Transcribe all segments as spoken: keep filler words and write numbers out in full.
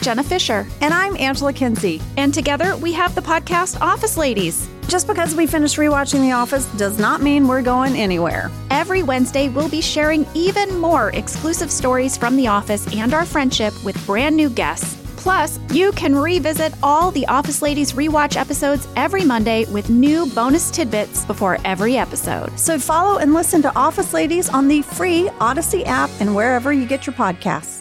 Jenna Fisher. And I'm Angela Kinsey. And together we have the podcast Office Ladies. Just because we finished rewatching The Office does not mean we're going anywhere. Every Wednesday, we'll be sharing even more exclusive stories from The Office and our friendship with brand new guests. Plus, you can revisit all the Office Ladies rewatch episodes every Monday with new bonus tidbits before every episode. So follow and listen to Office Ladies on the free Odyssey app and wherever you get your podcasts.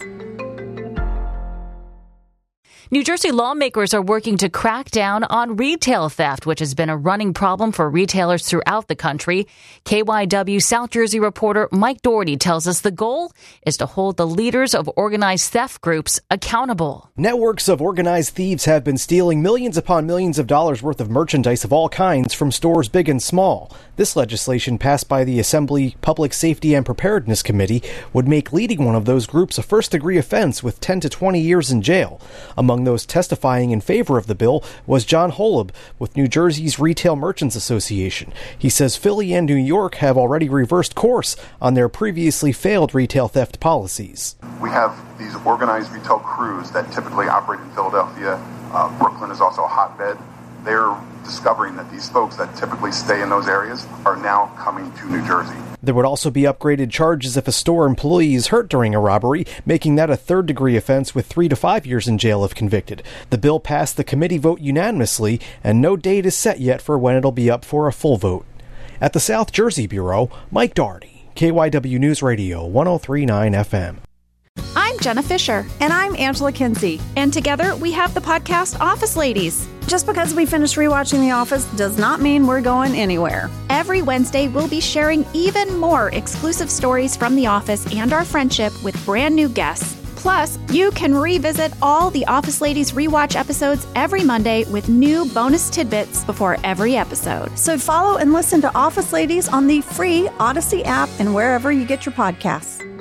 New Jersey lawmakers are working to crack down on retail theft, which has been a running problem for retailers throughout the country. K Y W South Jersey reporter Mike Doherty tells us the goal is to hold the leaders of organized theft groups accountable. Networks of organized thieves have been stealing millions upon millions of dollars worth of merchandise of all kinds from stores big and small. This legislation, passed by the Assembly Public Safety and Preparedness Committee, would make leading one of those groups a first-degree offense with ten to twenty years in jail. Among those testifying in favor of the bill was John Holub with New Jersey's Retail Merchants Association. He says Philly and New York have already reversed course on their previously failed retail theft policies. We have these organized retail crews that typically operate in Philadelphia. Uh, Brooklyn is also a hotbed. They're discovering that these folks that typically stay in those areas are now coming to New Jersey. There would also be upgraded charges if a store employee is hurt during a robbery, making that a third-degree offense with three to five years in jail if convicted. The bill passed the committee vote unanimously, and no date is set yet for when it'll be up for a full vote. At the South Jersey Bureau, Mike Doherty, K Y W News Radio, one oh three point nine F M. I'm Jenna Fisher. And I'm Angela Kinsey. And together we have the podcast Office Ladies. Just because we finished rewatching The Office does not mean we're going anywhere. Every Wednesday, we'll be sharing even more exclusive stories from The Office and our friendship with brand new guests. Plus, you can revisit all the Office Ladies rewatch episodes every Monday with new bonus tidbits before every episode. So follow and listen to Office Ladies on the free Odyssey app and wherever you get your podcasts.